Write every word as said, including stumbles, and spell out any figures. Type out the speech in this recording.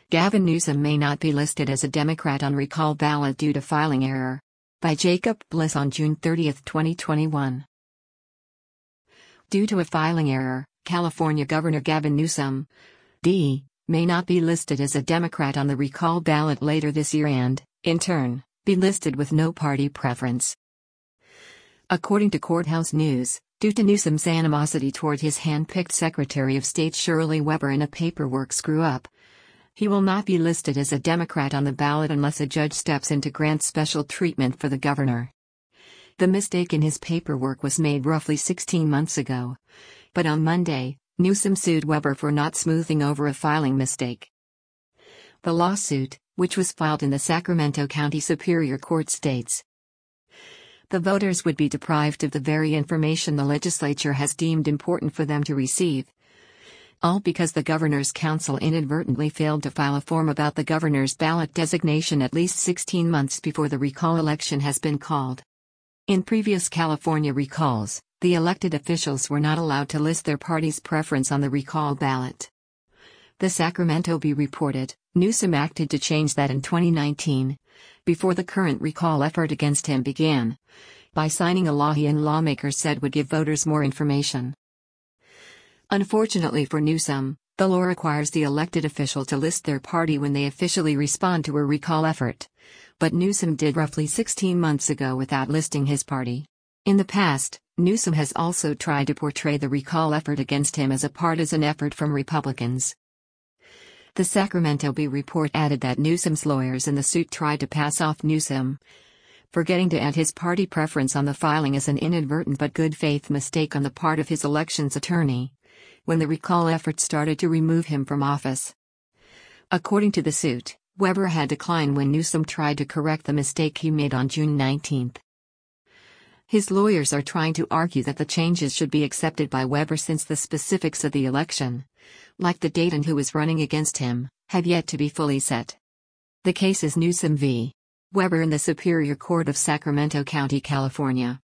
Gavin Newsom may not be listed as a Democrat on recall ballot due to filing error. By Jacob Bliss on June thirtieth, twenty twenty-one. Due to a filing error, California Governor Gavin Newsom, D, may not be listed as a Democrat on the recall ballot later this year and, in turn, be listed with no party preference. According to Courthouse News, due to Newsom's animosity toward his hand-picked Secretary of State Shirley Weber in a paperwork screw-up, he will not be listed as a Democrat on the ballot unless a judge steps in to grant special treatment for the governor. The mistake in his paperwork was made roughly sixteen months ago. But on Monday, Newsom sued Weber for not smoothing over a filing mistake. The lawsuit, which was filed in the Sacramento County Superior Court, states the voters would be deprived of the very information the legislature has deemed important for them to receive. All because the governor's council inadvertently failed to file a form about the governor's ballot designation at least sixteen months before the recall election has been called. In previous California recalls, the elected officials were not allowed to list their party's preference on the recall ballot. The Sacramento Bee reported, Newsom acted to change that in twenty nineteen, before the current recall effort against him began, by signing a law he and lawmakers said would give voters more information. Unfortunately for Newsom, the law requires the elected official to list their party when they officially respond to a recall effort. But Newsom did roughly sixteen months ago without listing his party. In the past, Newsom has also tried to portray the recall effort against him as a partisan effort from Republicans. The Sacramento Bee report added that Newsom's lawyers in the suit tried to pass off Newsom forgetting to add his party preference on the filing as an inadvertent but good faith mistake on the part of his elections attorney, when the recall effort started to remove him from office. According to the suit, Weber had declined when Newsom tried to correct the mistake he made on June nineteenth. His lawyers are trying to argue that the changes should be accepted by Weber since the specifics of the election, like the date and who is running against him, have yet to be fully set. The case is Newsom v. Weber in the Superior Court of Sacramento County, California.